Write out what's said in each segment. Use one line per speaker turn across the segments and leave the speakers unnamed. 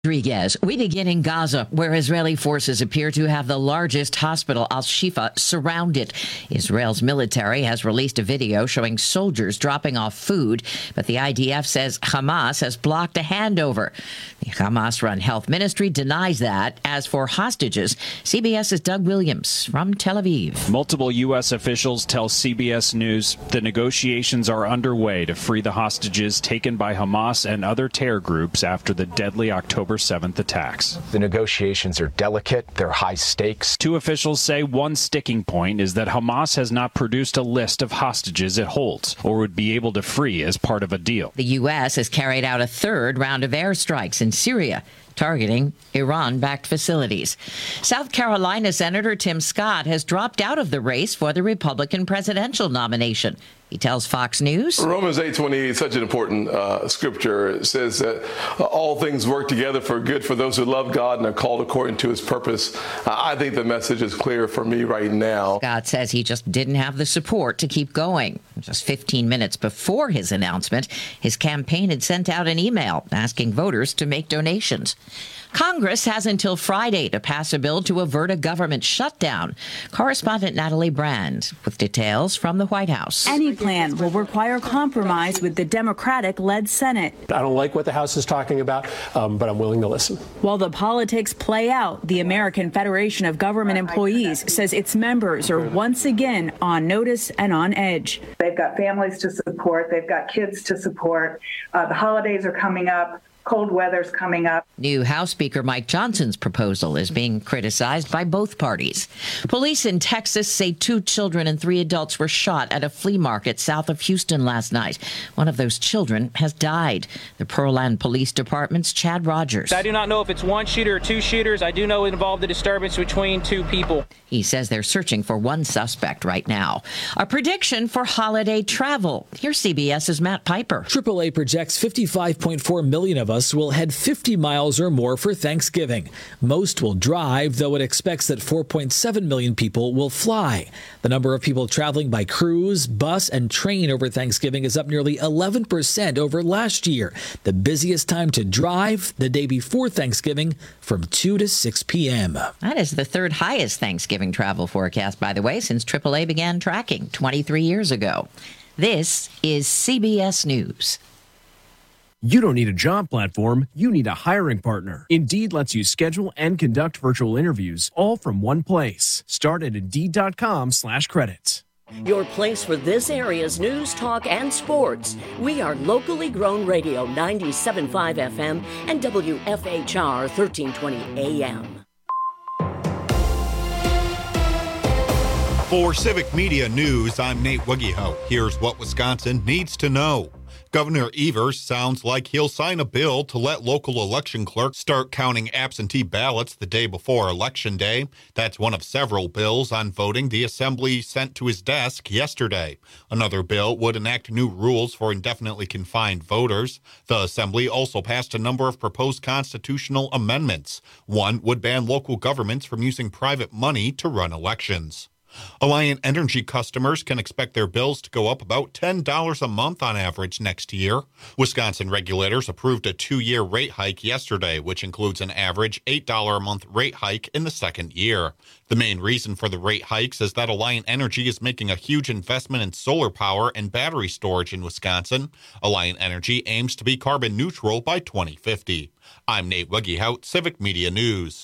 Rodriguez. We begin in Gaza, where Israeli forces appear to have the largest hospital, Al-Shifa, surrounded. Israel's military has released a video showing soldiers dropping off food, but the IDF says Hamas has blocked a handover. The Hamas-run health ministry denies that. As for hostages, CBS's Doug Williams from Tel Aviv.
Multiple U.S. officials tell CBS News the negotiations are underway to free the hostages taken by Hamas and other terror groups after the deadly October 7th attacks.
The negotiations are delicate. They're high stakes.
Two officials say one sticking point is that Hamas has not produced a list of hostages it holds or would be able to free as part of a deal.
The U.S. has carried out a third round of airstrikes in Syria, targeting Iran-backed facilities. South Carolina Senator Tim Scott has dropped out of the race for the Republican presidential nomination. He tells Fox News.
Romans 8:28 is such an important scripture. It says that all things work together for good for those who love God and are called according to his purpose. I think the message is clear for me right now.
Scott says he just didn't have the support to keep going. Just 15 minutes before his announcement, his campaign had sent out an email asking voters to make donations. Congress has until Friday to pass a bill to avert a government shutdown. Correspondent Natalie Brand with details from the White House.
Any plan will require compromise with the Democratic-led Senate.
I don't like what the House is talking about, but I'm willing to listen.
While the politics play out, the American Federation of Government Employees says its members are once again on notice and on edge.
They've got families to support. They've got kids to support. The holidays are coming up. Cold weather's coming up.
New House Speaker Mike Johnson's proposal is being criticized by both parties. Police in Texas say 2 children and 3 adults were shot at a flea market south of Houston last night. One of those children has died. The Pearland Police Department's Chad Rogers.
I do not know if it's one shooter or 2 shooters. I do know it involved a disturbance between 2 people.
He says they're searching for one suspect right now. A prediction for holiday travel. Here's CBS's Matt Piper.
AAA projects 55.4 million of us will head 50 miles or more for Thanksgiving. Most will drive, though it expects that 4.7 million people will fly. The number of people traveling by cruise, bus, and train over Thanksgiving is up nearly 11% over last year. The busiest time to drive, the day before Thanksgiving, from 2 to 6 p.m.
That is the third highest Thanksgiving travel forecast, by the way, since AAA began tracking 23 years ago. This is CBS News.
You don't need a job platform, you need a hiring partner. Indeed lets you schedule and conduct virtual interviews all from one place. Start at Indeed.com/credits.
Your place for this area's news, talk, and sports. We are locally grown radio 97.5 FM and WFHR 1320 AM.
For Civic Media News, I'm Nate Wiggyhout. Here's what Wisconsin needs to know. Governor Evers sounds like he'll sign a bill to let local election clerks start counting absentee ballots the day before Election Day. That's one of several bills on voting the Assembly sent to his desk yesterday. Another bill would enact new rules for indefinitely confined voters. The Assembly also passed a number of proposed constitutional amendments. One would ban local governments from using private money to run elections. Alliant Energy customers can expect their bills to go up about $10 a month on average next year. Wisconsin regulators approved a 2-year rate hike yesterday, which includes an average $8 a month rate hike in the second year. The main reason for the rate hikes is that Alliant Energy is making a huge investment in solar power and battery storage in Wisconsin. Alliant Energy aims to be carbon neutral by 2050. I'm Nate Wiggyhout, Civic Media News.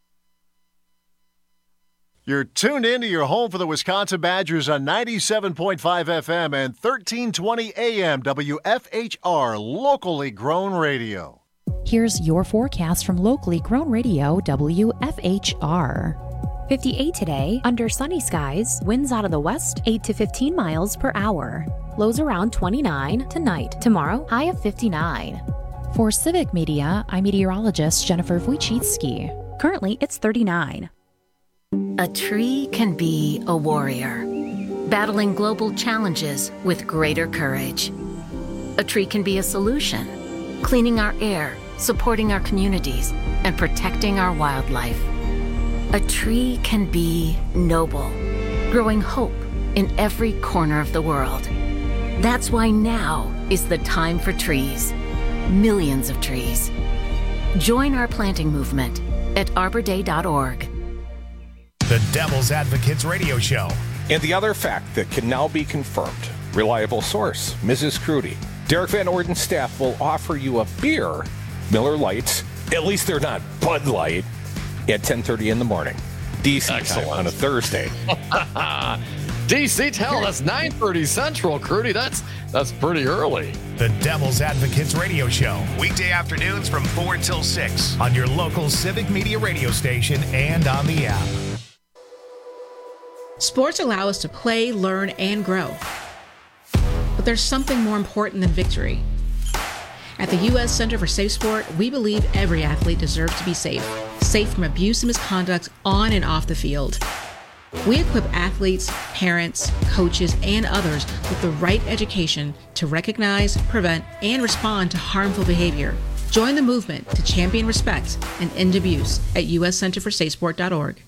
You're tuned in to your home for the Wisconsin Badgers on 97.5 FM and 1320 AM WFHR, locally grown radio.
Here's your forecast from locally grown radio WFHR. 58 today, under sunny skies, winds out of the west, 8 to 15 miles per hour. Lows around 29 tonight. Tomorrow, high of 59. For Civic Media, I'm meteorologist Jennifer Wojcicki. Currently, it's 39.
A tree can be a warrior, battling global challenges with greater courage. A tree can be a solution, cleaning our air, supporting our communities, and protecting our wildlife. A tree can be noble, growing hope in every corner of the world. That's why now is the time for trees. Millions of trees. Join our planting movement at arborday.org.
The Devil's Advocates Radio Show.
And the other fact that can now be confirmed. Reliable source, Mrs. Crudy. Derek Van Orden's staff will offer you a beer, Miller Lights, at least they're not Bud Light, at 10:30 in the morning. DC time on a Thursday.
DC, tell that's 9:30 Central, Crudy. That's pretty early.
The Devil's Advocates Radio Show. Weekday afternoons from 4 till 6 on your local Civic Media radio station and on the app.
Sports allow us to play, learn, and grow. But there's something more important than victory. At the U.S. Center for Safe Sport, we believe every athlete deserves to be safe. Safe from abuse and misconduct on and off the field. We equip athletes, parents, coaches, and others with the right education to recognize, prevent, and respond to harmful behavior. Join the movement to champion respect and end abuse at uscenterforsafesport.org.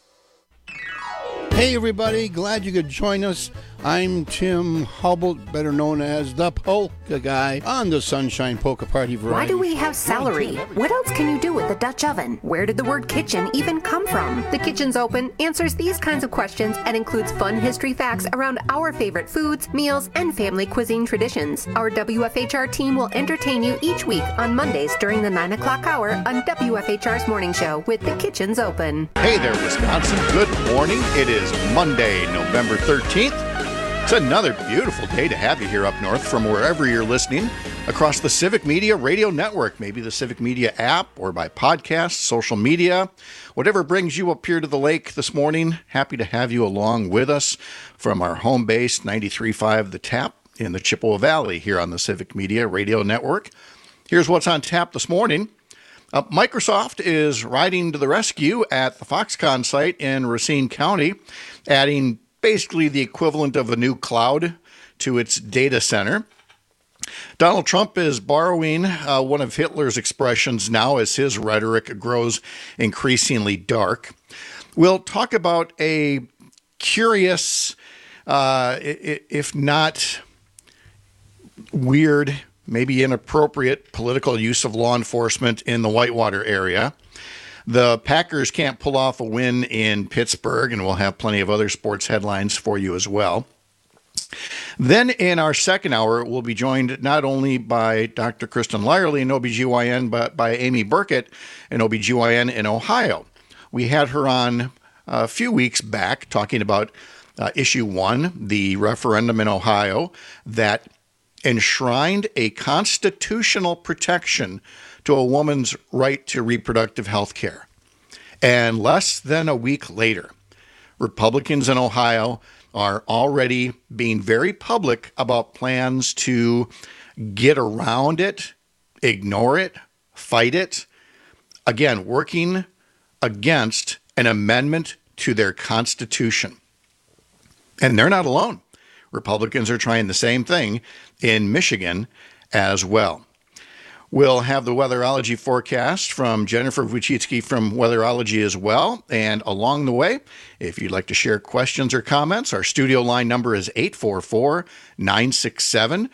Hey everybody, glad you could join us. I'm Tim Hubble, better known as the Polka Guy on the Sunshine Polka Party Variety.
Why do we have celery? What else can you do with the Dutch oven? Where did the word kitchen even come from? The Kitchen's Open answers these kinds of questions and includes fun history facts around our favorite foods, meals, and family cuisine traditions. Our WFHR team will entertain you each week on Mondays during the 9 o'clock hour on WFHR's Morning Show with the Kitchen's Open.
Hey there, Wisconsin. Good morning. It is Monday, November 13th. It's another beautiful day to have you here up north from wherever you're listening across the Civic Media Radio Network, maybe the Civic Media app or by podcast, social media, whatever brings you up here to the lake this morning. Happy to have you along with us from our home base, 93.5 The Tap in the Chippewa Valley here on the Civic Media Radio Network. Here's what's on tap this morning. Microsoft is riding to the rescue at the Foxconn site in Racine County, adding basically the equivalent of a new cloud to its data center. Donald Trump is borrowing one of Hitler's expressions now as his rhetoric grows increasingly dark. We'll talk about a curious, if not weird, maybe inappropriate political use of law enforcement in the Whitewater area. The Packers can't pull off a win in Pittsburgh, and we'll have plenty of other sports headlines for you as well. Then in our second hour, we'll be joined not only by Dr. Kristen Lyerly, an OBGYN, but by Amy Burkett, an OBGYN in Ohio. We had her on a few weeks back talking about Issue 1, the referendum in Ohio that enshrined a constitutional protection to a woman's right to reproductive health care. And less than a week later, Republicans in Ohio are already being very public about plans to get around it, ignore it, fight it. Again, working against an amendment to their Constitution. And they're not alone. Republicans are trying the same thing in Michigan as well. We'll have the weatherology forecast from Jennifer Wojcicki from Weatherology as well. And along the way, if you'd like to share questions or comments, our studio line number is 844-967-2789.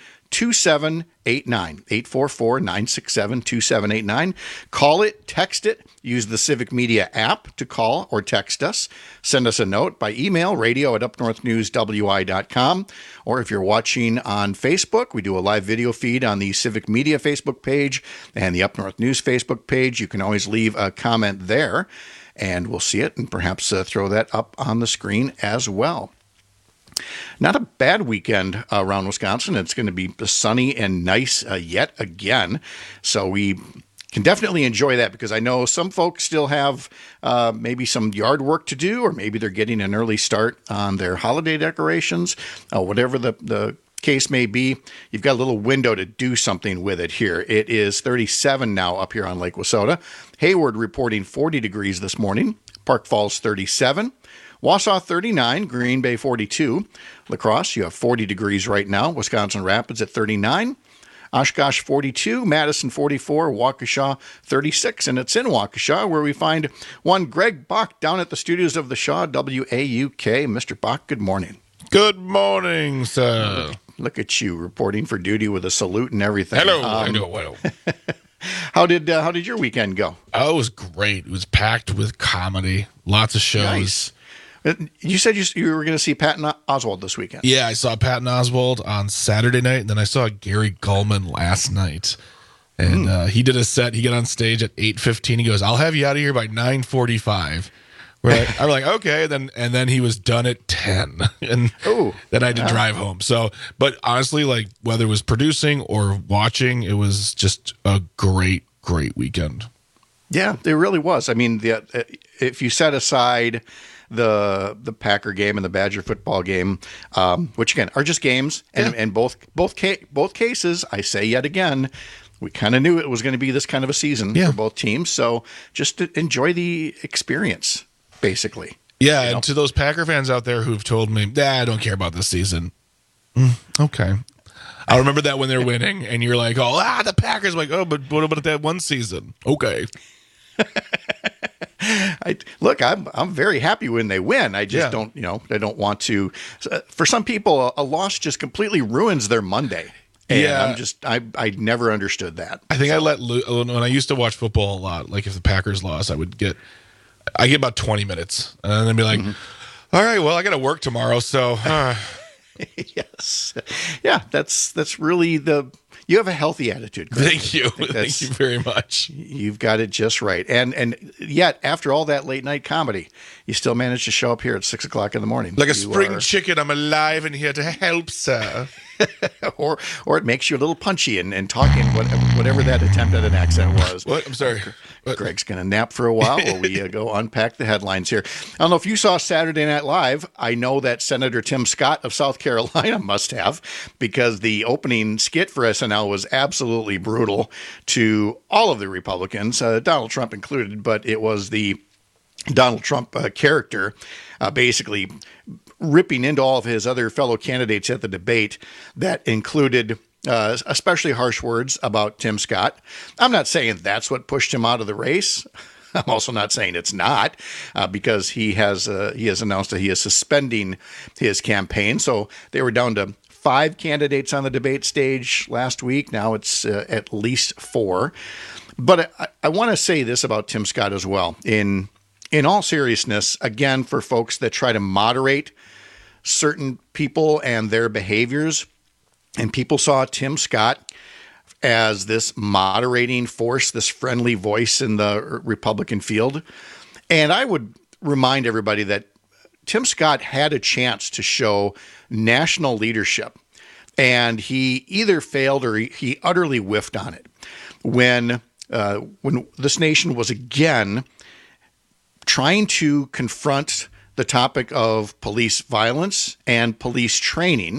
844-967-2789. Call it, text it, use the Civic Media app to call or text us. Send us a note by email, radio@upnorthnewswi.com. Or if you're watching on Facebook, we do a live video feed on the Civic Media Facebook page and the Up North News Facebook page. You can always leave a comment there, and we'll see it and perhaps throw that up on the screen as well. Not a bad weekend around Wisconsin. It's going to be sunny and nice yet again. So we can definitely enjoy that because I know some folks still have maybe some yard work to do, or maybe they're getting an early start on their holiday decorations. Whatever the case may be, you've got a little window to do something with it here. It is 37 now up here on Lake Wissota. Hayward reporting 40 degrees this morning. Park Falls 37. Wausau 39, Green Bay 42. La Crosse, you have 40 degrees right now. Wisconsin Rapids at 39. Oshkosh 42, Madison 44, Waukesha 36. And it's in Waukesha where we find one Greg Bach down at the studios of the Shaw WAUK. Mr. Bach, good morning.
Good morning, sir.
Look at you reporting for duty with a salute and everything.
Hello.
How did your weekend go?
Oh, it was great. It was packed with comedy, lots of shows.
Nice. You said you were going to see Patton Oswalt this weekend.
Yeah, I saw Patton Oswalt on Saturday night, and then I saw Gary Gulman last night. And he did a set. He got on stage at 8:15. He goes, "I'll have you out of here by 9:45." I'm like, okay. And then he was done at 10, and then I had to drive home. So, but honestly, like whether it was producing or watching, it was just a great weekend.
Yeah, it really was. I mean, if you set aside the Packer game and the Badger football game, which again are just games, and both cases, I say yet again, we kind of knew it was going to be this kind of a season for both teams. So just to enjoy the experience, basically.
Yeah, and to those Packer fans out there who've told me, I don't care about this season. Okay. I remember that when they're winning, and you're like, the Packers. I'm like, but what about that one season? Okay.
I'm very happy when they win. I just don't, I don't want to. For some people, a loss just completely ruins their Monday. And I never understood that.
I think when I used to watch football a lot, like if the Packers lost, I get about 20 minutes, and then I'd be like, all right, well, I got to work tomorrow, so.
Yes. Yeah, that's really you have a healthy attitude, Greg.
Thank you. Thank you very much.
You've got it just right. And yet, after all that late night comedy, you still managed to show up here at 6 o'clock in the morning.
Like a spring chicken, I'm alive and here to help, sir.
or it makes you a little punchy and talking, whatever that attempt at an accent was.
What? I'm sorry.
Greg's going to nap for a while while we go unpack the headlines here. I don't know if you saw Saturday Night Live. I know that Senator Tim Scott of South Carolina must have, because the opening skit for SNL was absolutely brutal to all of the Republicans, Donald Trump included, but it was the Donald Trump character basically ripping into all of his other fellow candidates at the debate that included especially harsh words about Tim Scott. I'm not saying that's what pushed him out of the race. I'm also not saying it's not, because he has announced that he is suspending his campaign. So they were down to 5 candidates on the debate stage last week. Now it's at least 4. But I want to say this about Tim Scott as well. In all seriousness, again, for folks that try to moderate certain people and their behaviors, and people saw Tim Scott as this moderating force, this friendly voice in the Republican field. And I would remind everybody that Tim Scott had a chance to show national leadership, and he either failed or he utterly whiffed on it. When this nation was again trying to confront the topic of police violence and police training,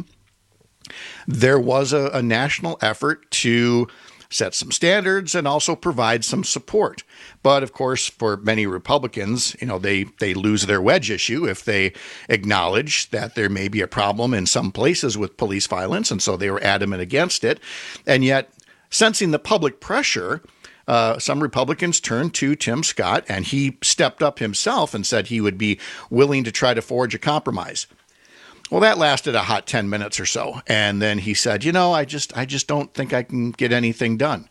there was a national effort to set some standards and also provide some support. But of course, for many Republicans, they lose their wedge issue if they acknowledge that there may be a problem in some places with police violence, and so they were adamant against it. And yet, sensing the public pressure, some Republicans turned to Tim Scott, and he stepped up himself and said he would be willing to try to forge a compromise. Well, that lasted a hot 10 minutes or so. And then he said, I just don't think I can get anything done.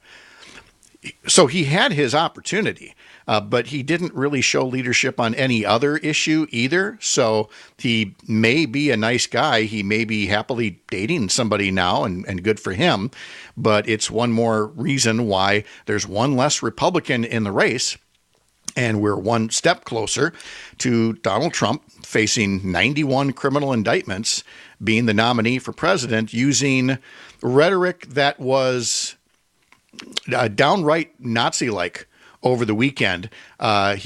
So he had his opportunity, but he didn't really show leadership on any other issue either. So he may be a nice guy. He may be happily dating somebody now, and good for him. But it's one more reason why there's one less Republican in the race. And we're one step closer to Donald Trump facing 91 criminal indictments, being the nominee for president, using rhetoric that was downright Nazi-like over the weekend. What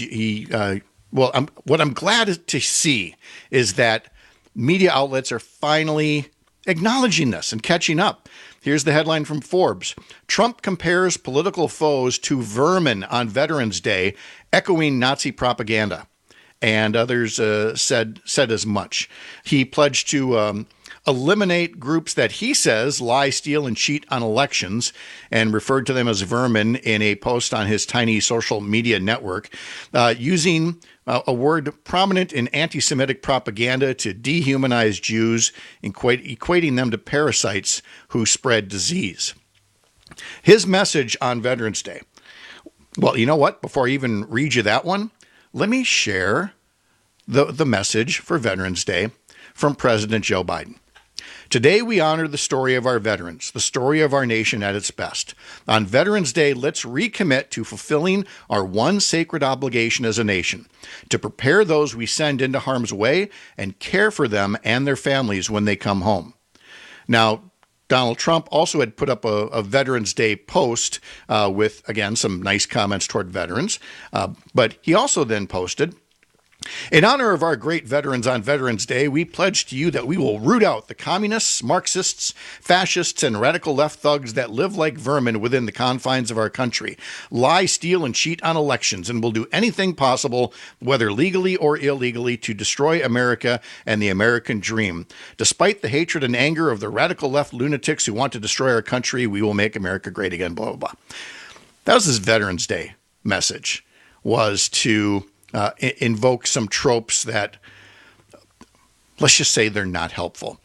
I'm glad to see is that media outlets are finally acknowledging this and catching up. Here's the headline from Forbes. Trump compares political foes to vermin on Veterans Day, echoing Nazi propaganda. And others said as much. He pledged to eliminate groups that he says lie, steal, and cheat on elections, and referred to them as vermin in a post on his tiny social media network, using a word prominent in anti-Semitic propaganda to dehumanize Jews, equating them to parasites who spread disease. His message on Veterans Day. Well, you know what? Before I even read you that one, let me share the message for Veterans Day from President Joe Biden. Today, we honor the story of our veterans, the story of our nation at its best. On Veterans Day, let's recommit to fulfilling our one sacred obligation as a nation, to prepare those we send into harm's way and care for them and their families when they come home. Now, Donald Trump also had put up a Veterans Day post with, again, some nice comments toward veterans. But he also then posted, in honor of our great veterans on Veterans Day, we pledge to you that we will root out the communists, Marxists, fascists, and radical left thugs that live like vermin within the confines of our country, lie, steal, and cheat on elections, and will do anything possible, whether legally or illegally, to destroy America and the American dream. Despite the hatred and anger of the radical left lunatics who want to destroy our country, we will make America great again, blah, blah, blah. That was his Veterans Day message, was to invoke some tropes that, let's just say, they're not helpful.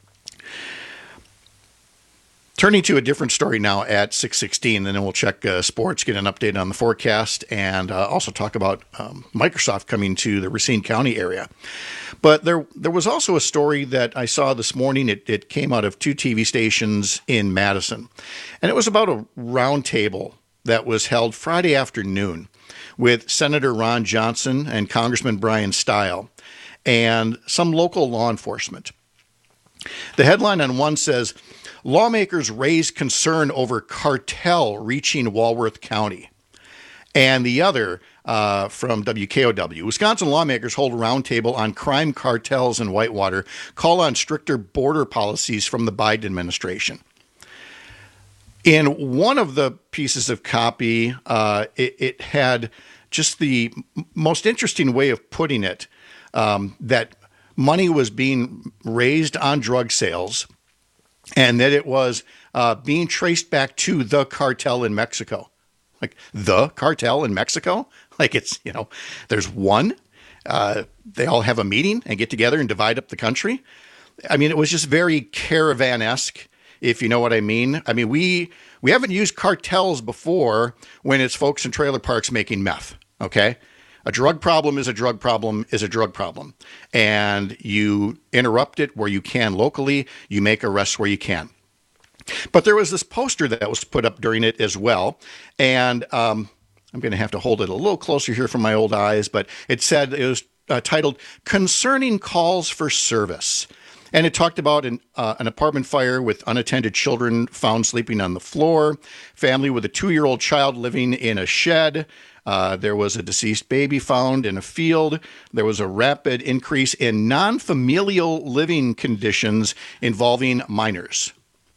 Turning to a different story now at 6:16, and then we'll check sports, get an update on the forecast, and also talk about Microsoft coming to the Racine County area. But there was also a story that I saw this morning. It came out of 2 TV stations in Madison, and it was about a roundtable that was held Friday afternoon with Senator Ron Johnson and Congressman Brian Stile and some local law enforcement. The headline on one says, lawmakers raise concern over cartel reaching Walworth County. And the other from WKOW, Wisconsin lawmakers hold a roundtable on crime cartels in Whitewater, call on stricter border policies from the Biden administration. In one of the pieces of copy, it had just the most interesting way of putting it, that money was being raised on drug sales and that it was being traced back to the cartel in Mexico. Like, the cartel in Mexico? Like, it's, there's one. They all have a meeting and get together and divide up the country. I mean, it was just very caravan-esque, if you know what I mean. I mean, we haven't used cartels before when it's folks in trailer parks making meth, okay? A drug problem is a drug problem is a drug problem. And you interrupt it where you can locally, you make arrests where you can. But there was this poster that was put up during it as well. And I'm going to have to hold it a little closer here from my old eyes, but it was titled, Concerning Calls for Service. And it talked about an apartment fire with unattended children found sleeping on the floor, family with a 2-year-old child living in a shed. There was a deceased baby found in a field. There was a rapid increase in non-familial living conditions involving minors.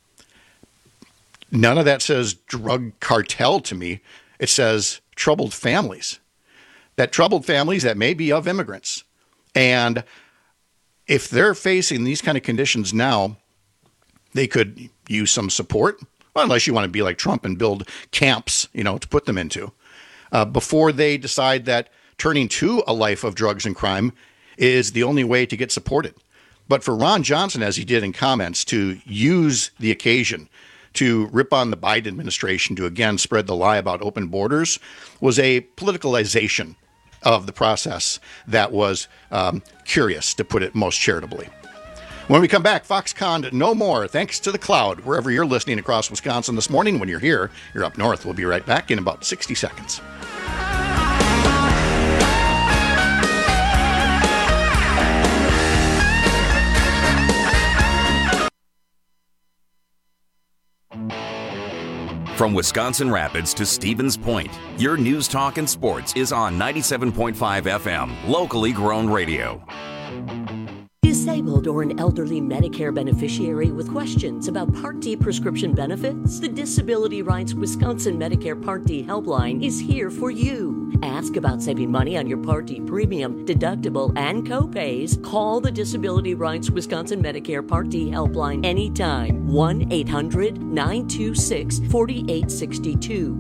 None of that says drug cartel to me. It says troubled families. That troubled families that may be of immigrants. And if they're facing these kind of conditions now, they could use some support, well, unless you want to be like Trump and build camps, to put them into, before they decide that turning to a life of drugs and crime is the only way to get supported. But for Ron Johnson, as he did in comments, to use the occasion to rip on the Biden administration to again spread the lie about open borders was a politicalization of the process that was curious, to put it most charitably. When we come back, Foxconn no more, thanks to the cloud, wherever you're listening across Wisconsin this morning. When you're here, you're up north. We'll be right back in about 60 seconds.
From Wisconsin Rapids to Stevens Point, your news, talk, and sports is on 97.5 FM, locally grown radio.
Disabled or an elderly Medicare beneficiary with questions about Part D prescription benefits? The Disability Rights Wisconsin Medicare Part D helpline is here for you. Ask about saving money on your Part D premium, deductible, and copays. Call the Disability Rights Wisconsin Medicare Part D helpline anytime. 1-800-926-4862.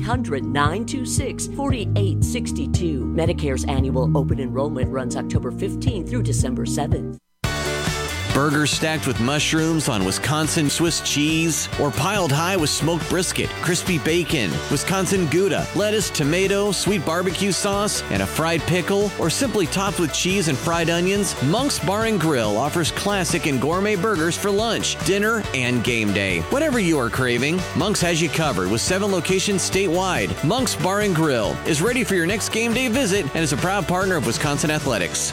1-800-926-4862. Medicare's annual open enrollment runs October 15th through December 7th.
Burgers stacked with mushrooms on Wisconsin Swiss cheese, or piled high with smoked brisket, crispy bacon, Wisconsin Gouda, lettuce, tomato, sweet barbecue sauce, and a fried pickle, or simply topped with cheese and fried onions, Monk's Bar and Grill offers classic and gourmet burgers for lunch, dinner, and game day. Whatever you are craving, Monk's has you covered with 7 locations statewide. Monk's Bar and Grill is ready for your next game day visit and is a proud partner of Wisconsin Athletics.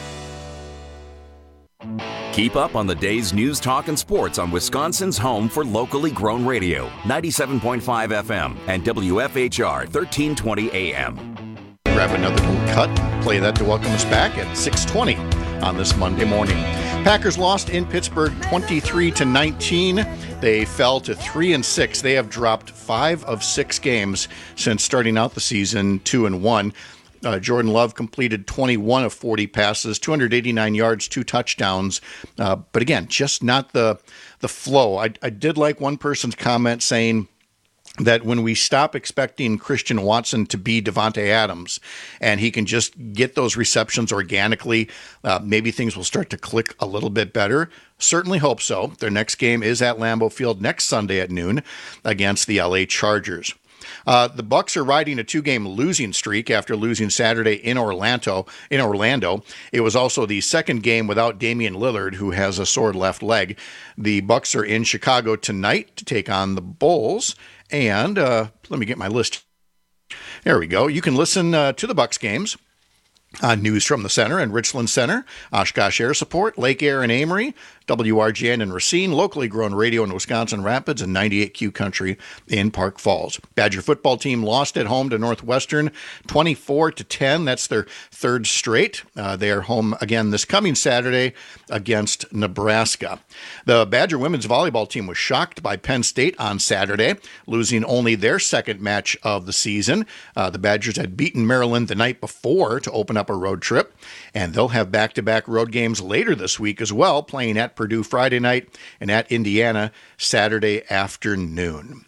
Keep up on the day's news, talk, and sports on Wisconsin's home for locally grown radio, 97.5 FM and WFHR 1320 AM.
Grab another little cut, play that to welcome us back at 6:20 on this Monday morning. Packers lost in Pittsburgh 23-19. They fell to 3-6. They have dropped 5 of 6 games since starting out the season 2-1. Jordan Love completed 21 of 40 passes, 289 yards, 2 touchdowns. But again, just not the flow. I did like one person's comment saying that when we stop expecting Christian Watson to be Devontae Adams and he can just get those receptions organically, maybe things will start to click a little bit better. Certainly hope so. Their next game is at Lambeau Field next Sunday at noon against the LA Chargers. The Bucs are riding a 2-game losing streak after losing Saturday in Orlando. It was also the second game without Damian Lillard, who has a sore left leg. The Bucs are in Chicago tonight to take on the Bulls. And let me get my list. There we go. You can listen to the Bucs games on News from the Center and Richland Center, Oshkosh Air Support, Lake Air and Amory, WRGN in Racine, locally grown radio in Wisconsin Rapids, and 98Q Country in Park Falls. Badger football team lost at home to Northwestern 24-10. That's their third straight. They are home again this coming Saturday against Nebraska. The Badger women's volleyball team was shocked by Penn State on Saturday, losing only their second match of the season. The Badgers had beaten Maryland the night before to open up a road trip, and they'll have back-to-back road games later this week as well, playing at Purdue Friday night and at Indiana Saturday afternoon.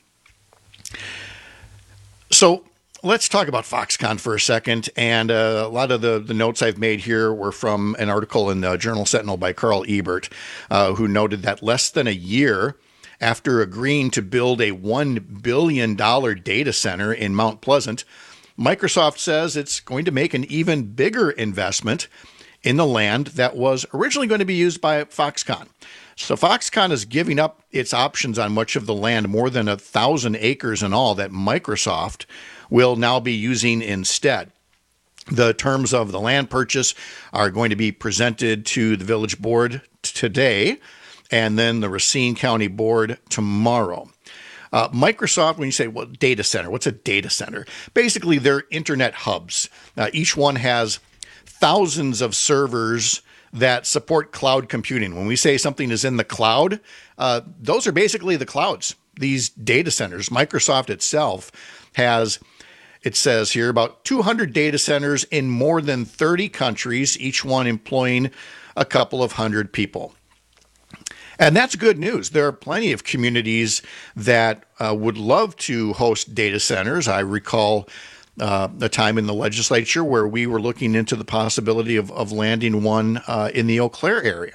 So let's talk about Foxconn for a second. And a lot of the notes I've made here were from an article in the Journal Sentinel by Carl Ebert, who noted that less than a year after agreeing to build a $1 billion data center in Mount Pleasant, Microsoft says it's going to make an even bigger investment in the land that was originally going to be used by Foxconn. So Foxconn is giving up its options on much of the land, more than 1,000 acres in all, that Microsoft will now be using instead. The terms of the land purchase are going to be presented to the village board today, and then the Racine County Board tomorrow. Microsoft, when you say, well, data center, what's a data center? Basically, they're internet hubs. Each one has thousands of servers that support cloud computing. When we say something is in the cloud, those are basically the clouds, these data centers. Microsoft itself has, it says here, about 200 data centers in more than 30 countries, each one employing a couple of hundred people. And that's good news. There are plenty of communities that would love to host data centers. I recall a time in the legislature where we were looking into the possibility of landing one in the Eau Claire area.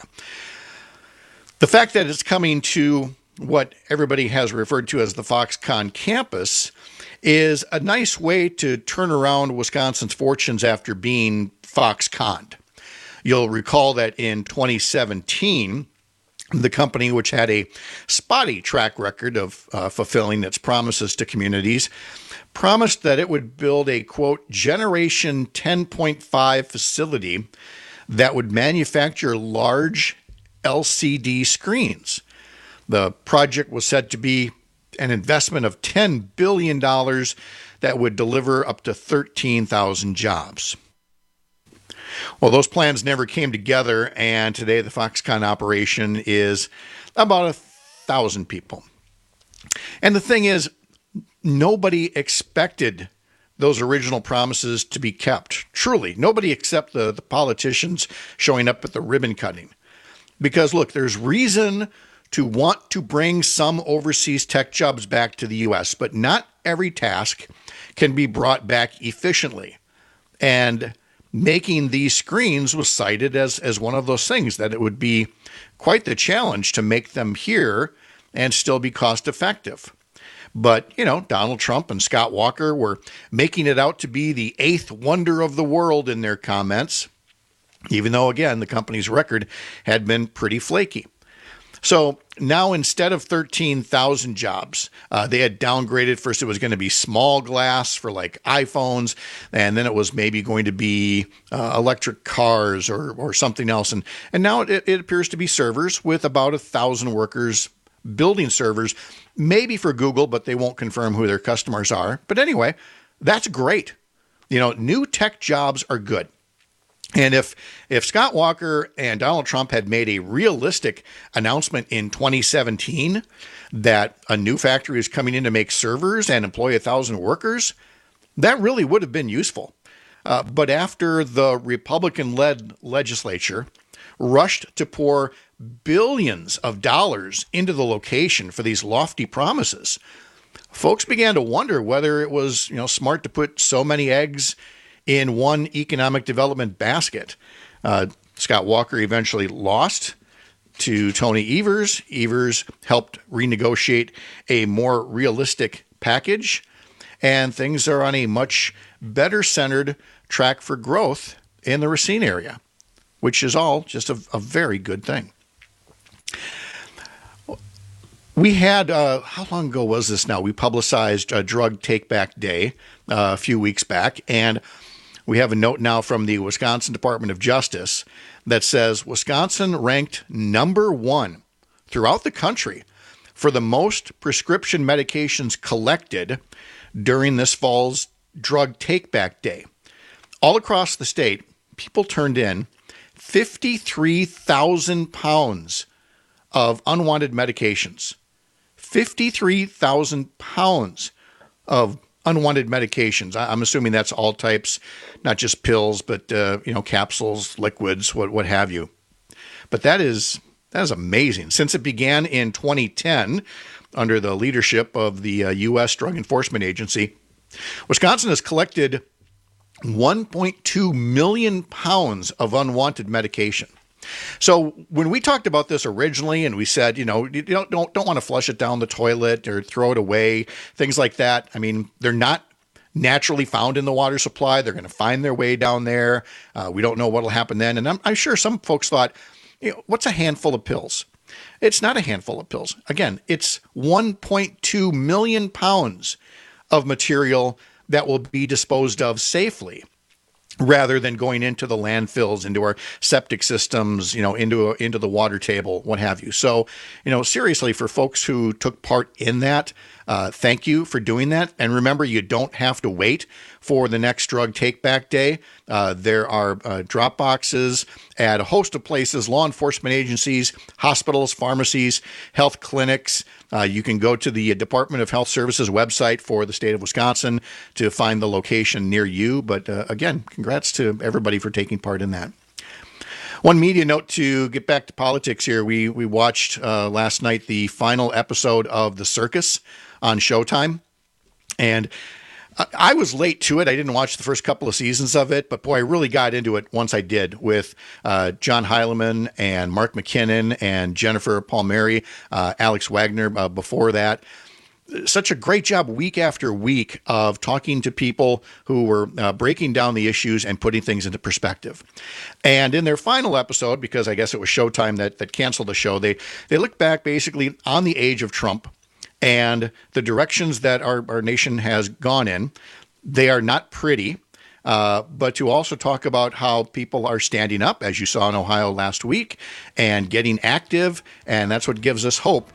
The fact that it's coming to what everybody has referred to as the Foxconn campus is a nice way to turn around Wisconsin's fortunes after being Foxconned. You'll recall that in 2017, the company, which had a spotty track record of fulfilling its promises to communities, promised that it would build a, quote, Generation 10.5 facility that would manufacture large LCD screens. The project was said to be an investment of $10 billion that would deliver up to 13,000 jobs. Well, those plans never came together, and today the Foxconn operation is about 1,000 people. And the thing is, nobody expected those original promises to be kept. Truly, nobody except the politicians showing up at the ribbon cutting. Because, look, there's reason to want to bring some overseas tech jobs back to the U.S., but not every task can be brought back efficiently. And making these screens was cited as one of those things that it would be quite the challenge to make them here and still be cost effective. But, Donald Trump and Scott Walker were making it out to be the eighth wonder of the world in their comments, even though, again, the company's record had been pretty flaky. So now instead of 13,000 jobs, they had downgraded. First it was going to be small glass for like iPhones, and then it was maybe going to be electric cars or something else. And now it appears to be servers with about 1,000 workers building servers, maybe for Google, but they won't confirm who their customers are. But anyway, that's great. New tech jobs are good. And if Scott Walker and Donald Trump had made a realistic announcement in 2017 that a new factory is coming in to make servers and employ 1,000 workers, that really would have been useful. But after the Republican-led legislature rushed to pour billions of dollars into the location for these lofty promises, folks began to wonder whether it was, smart to put so many eggs in one economic development basket. Scott Walker eventually lost to Tony Evers. Evers helped renegotiate a more realistic package, and things are on a much better centered track for growth in the Racine area, which is all just a very good thing. We had, how long ago was this now? We publicized a Drug Take Back Day a few weeks back, and we have a note now from the Wisconsin Department of Justice that says Wisconsin ranked number 1 throughout the country for the most prescription medications collected during this fall's Drug Take Back Day. All across the state, people turned in 53,000 pounds of unwanted medications. 53,000 pounds of unwanted medications. I'm assuming that's all types, not just pills, but capsules, liquids, what have you. But that is amazing. Since it began in 2010 under the leadership of the U.S. Drug Enforcement Agency, Wisconsin has collected 1.2 million pounds of unwanted medication. So when we talked about this originally and we said, you don't want to flush it down the toilet or throw it away, things like that. I mean, they're not naturally found in the water supply. They're going to find their way down there. We don't know what will happen then. And I'm sure some folks thought, what's a handful of pills? It's not a handful of pills. Again, it's 1.2 million pounds of material that will be disposed of safely, rather than going into the landfills, into our septic systems, into the water table, what have you. So, seriously, for folks who took part in that, thank you for doing that. And remember, you don't have to wait for the next Drug Take Back Day. There are drop boxes at a host of places, law enforcement agencies, hospitals, pharmacies, health clinics. You can go to the Department of Health Services website for the state of Wisconsin to find the location near you. But again, congrats to everybody for taking part in that. One media note to get back to politics here. We watched last night the final episode of The Circus on Showtime. And I was late to it. I didn't watch the first couple of seasons of it, but boy, I really got into it once I did with John Heilemann and Mark McKinnon and Jennifer Palmieri, Alex Wagner before that. Such a great job week after week of talking to people who were breaking down the issues and putting things into perspective. And in their final episode, because I guess it was Showtime that canceled the show, they looked back basically on the age of Trump and the directions that our nation has gone in. They are not pretty, but to also talk about how people are standing up, as you saw in Ohio last week, and getting active, and that's what gives us hope.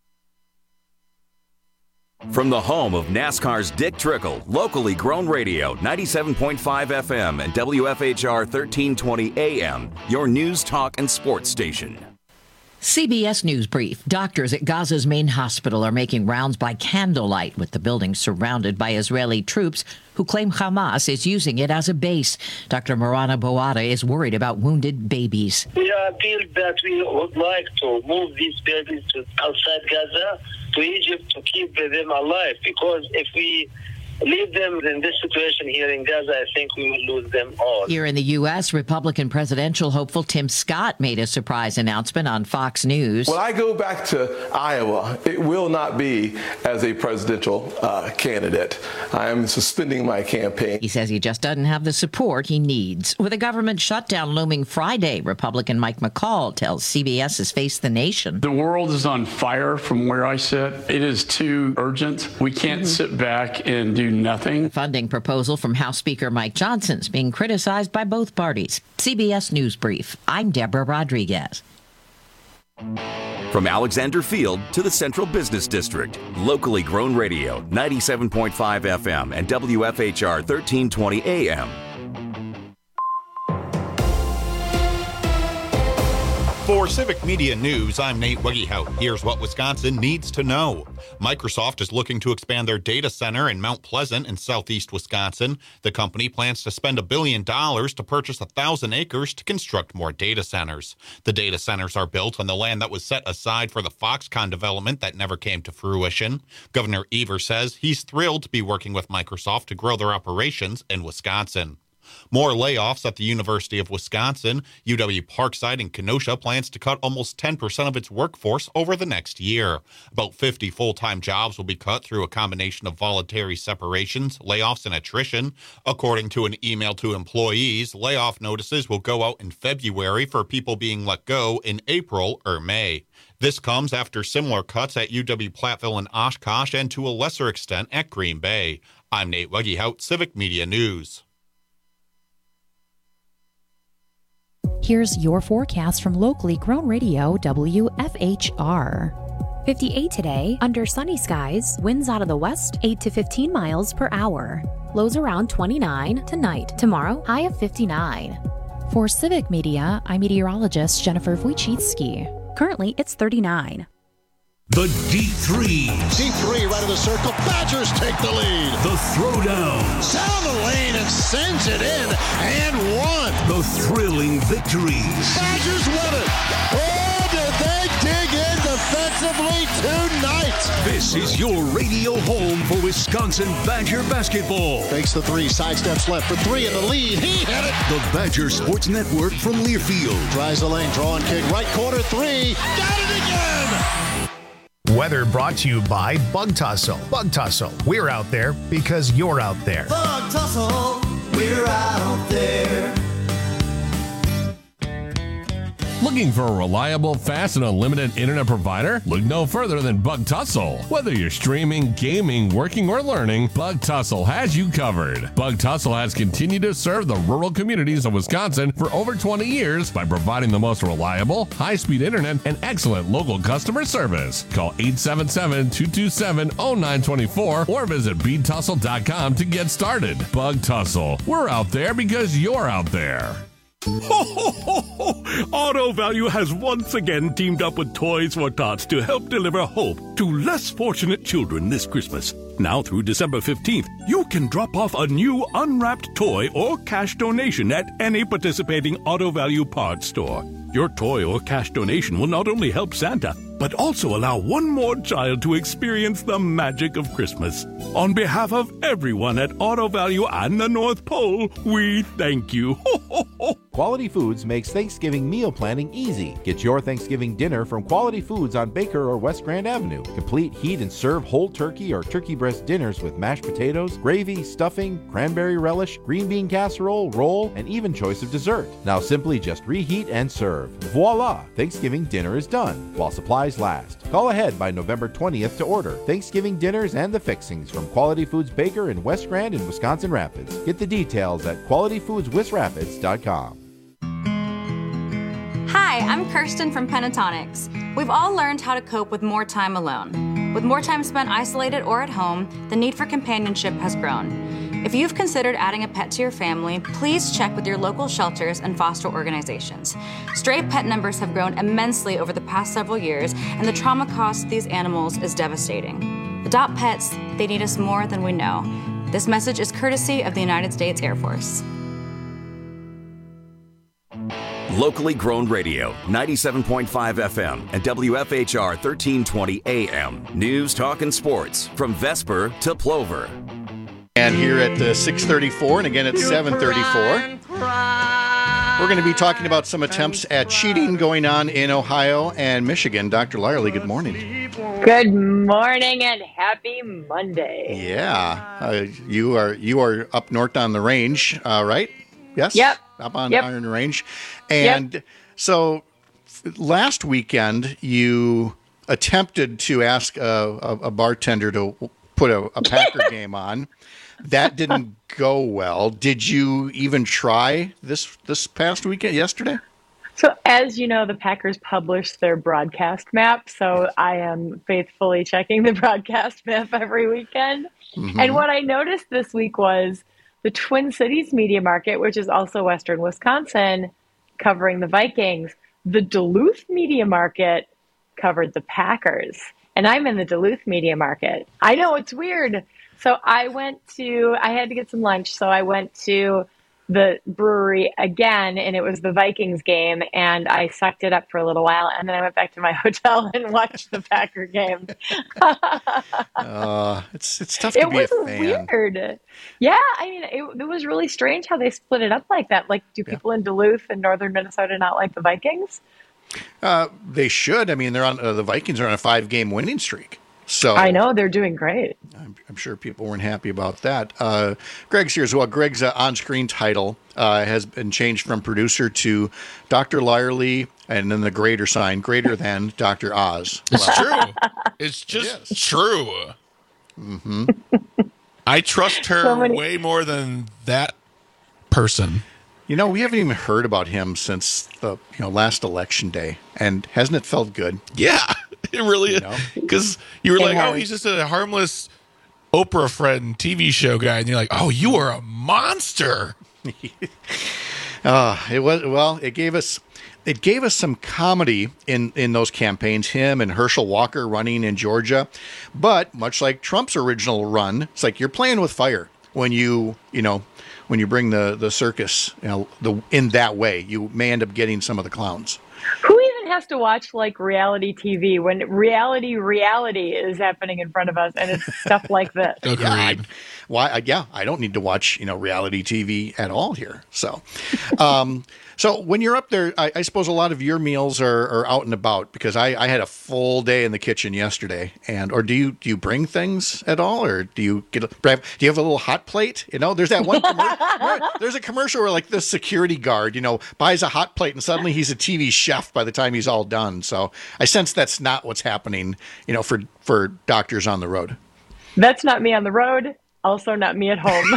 From the home of NASCAR's Dick Trickle, locally grown radio, 97.5 FM and WFHR 1320 AM, your news, talk, and sports station.
CBS News Brief. Doctors at Gaza's main hospital are making rounds by candlelight with the building surrounded by Israeli troops who claim Hamas is using it as a base. Dr. Marana Bouada is worried about wounded babies.
We appeal that we would like to move these babies to outside Gaza, to Egypt, to keep them alive, because if we leave them in this situation here in Gaza, I think we will lose them all.
Here in the U.S., Republican presidential hopeful Tim Scott made a surprise announcement on Fox News.
When I go back to Iowa, it will not be as a presidential candidate. I am suspending my campaign.
He says he just doesn't have the support he needs. With a government shutdown looming Friday, Republican Mike McCall tells CBS's Face the Nation.
The world is on fire from where I sit. It is too urgent. We can't sit back and do nothing.
Funding proposal from House Speaker Mike Johnson is being criticized by both parties. CBS News Brief. I'm Deborah Rodriguez.
From Alexander Field to the Central Business District, locally grown radio, 97.5 FM and WFHR 1320 AM.
For Civic Media News, I'm Nate Wegehout. Here's what Wisconsin needs to know. Microsoft is looking to expand their data center in Mount Pleasant in southeast Wisconsin. The company plans to spend $1 billion to purchase 1,000 acres to construct more data centers. The data centers are built on the land that was set aside for the Foxconn development that never came to fruition. Governor Evers says he's thrilled to be working with Microsoft to grow their operations in Wisconsin. More layoffs at the University of Wisconsin. UW Parkside in Kenosha plans to cut almost 10% of its workforce over the next year. About 50 full-time jobs will be cut through a combination of voluntary separations, layoffs, and attrition. According to an email to employees, layoff notices will go out in February for people being let go in April or May. This comes after similar cuts at UW-Platteville and Oshkosh and to a lesser extent at Green Bay. I'm Nate Wegehout, Civic Media News.
Here's your forecast from locally grown radio WFHR. 58 today, under sunny skies, winds out of the west, 8 to 15 miles per hour. Lows around 29 tonight. Tomorrow, high of 59. For Civic Media, I'm meteorologist Jennifer Wojcicki. Currently, it's 39.
The Deep Threes.
Deep three right of the circle. Badgers take the lead.
The Throwdown.
Down the lane and sends it in and one.
The thrilling victories.
Badgers win it. Oh, did they dig in defensively tonight?
This is your radio home for Wisconsin Badger basketball.
Takes the three, sidesteps left for three in the lead. He hit it.
The Badger Sports Network from Learfield.
Tries the lane, drawing kick, right corner three. Got it again.
Weather brought to you by Bug Tussle. Bug Tussle, we're out there because you're out there.
Bug Tussle, we're out there.
Looking for a reliable, fast, and unlimited internet provider? Look no further than Bug Tussle. Whether you're streaming, gaming, working, or learning, Bug Tussle has you covered. Bug Tussle has continued to serve the rural communities of Wisconsin for over 20 years by providing the most reliable, high-speed internet and excellent local customer service. Call 877-227-0924 or visit BTussle.com to get started. Bug Tussle. We're out there because you're out there.
Auto Value has once again teamed up with Toys for Tots to help deliver hope to less fortunate children this Christmas. Now through December 15th, you can drop off a new unwrapped toy or cash donation at any participating Auto Value parts store. Your toy or cash donation will not only help Santa, but also allow one more child to experience the magic of Christmas. On behalf of everyone at Auto Value and the North Pole, we thank you.
Quality Foods makes Thanksgiving meal planning easy. Get your Thanksgiving dinner from Quality Foods on Baker or West Grand Avenue. Complete heat and serve whole turkey or turkey breast dinners with mashed potatoes, gravy, stuffing, cranberry relish, green bean casserole, roll, and even choice of dessert. Now simply just reheat and serve. Voila! Thanksgiving dinner is done, while supplies last. Call ahead by November 20th to order Thanksgiving dinners and the fixings from Quality Foods Baker in West Grand and Wisconsin Rapids. Get the details at qualityfoodswisrapids.com.
Hi, I'm Kirsten from Pentatonics. We've all learned how to cope with more time alone. With more time spent isolated or at home, the need for companionship has grown. If you've considered adding a pet to your family, please check with your local shelters and foster organizations. Stray pet numbers have grown immensely over the past several years, and the trauma cost of these animals is devastating. Adopt pets, they need us more than we know. This message is courtesy of the United States Air Force.
Locally grown radio, 97.5 FM and WFHR 1320 AM. News, talk, and sports from Vesper to Plover.
And here at 6:34, and again at 7:34, we're going to be talking about some attempts at cheating going on in Ohio and Michigan. Dr. Lyerly, good morning.
Good morning and happy Monday.
Yeah, you are up north on the range, right? Yes.
Yep.
Up on Iron Range, and so last weekend you attempted to ask a bartender to put a Packer game on. That didn't go well. Did you even try this past weekend, yesterday?
So as you know, the Packers publish their broadcast map, so I am faithfully checking the broadcast map every weekend. Mm-hmm. And what I noticed this week was the Twin Cities media market, which is also Western Wisconsin, covering the Vikings. The Duluth media market covered the Packers. And I'm in the Duluth media market. I know, it's weird. So I had to get some lunch, so I went to the brewery again, and it was the Vikings game, and I sucked it up for a little while, and then I went back to my hotel and watched the Packer game.
It's tough to be a fan.
It was weird. Yeah, I mean, it was really strange how they split it up like that. Like, do people in Duluth and northern Minnesota not like the Vikings?
They should. I mean, they're on the Vikings are on a 5-game winning streak. So
I know they're doing great.
I'm sure people weren't happy about that. Greg's here as well. Greg's on-screen title has been changed from producer to Dr. Lyerly, and then the greater sign, greater than Dr. Oz.
It's true. It's just true.
Mm-hmm.
I trust her way more than that person.
You know, we haven't even heard about him since the last election day, and hasn't it felt good?
Yeah. It really is. Because you were like, oh, he's just a harmless Oprah friend TV show guy. And you're like, oh, you are a monster.
It gave us some comedy in those campaigns, him and Herschel Walker running in Georgia. But much like Trump's original run, it's like you're playing with fire when you bring the circus, in that way. You may end up getting some of the clowns.
Who even has to watch like reality TV when reality is happening in front of us, and it's stuff like this?
Agreed.
I don't need to watch reality TV at all here. So, so when you're up there, I suppose a lot of your meals are out and about, because I had a full day in the kitchen yesterday. Or do you bring things at all, or do you have a little hot plate? There's that one there's a commercial where like the security guard buys a hot plate, and suddenly he's a TV chef by the time he's all done. So I sense that's not what's happening for doctors on the road.
That's not me on the road. Also not me at home.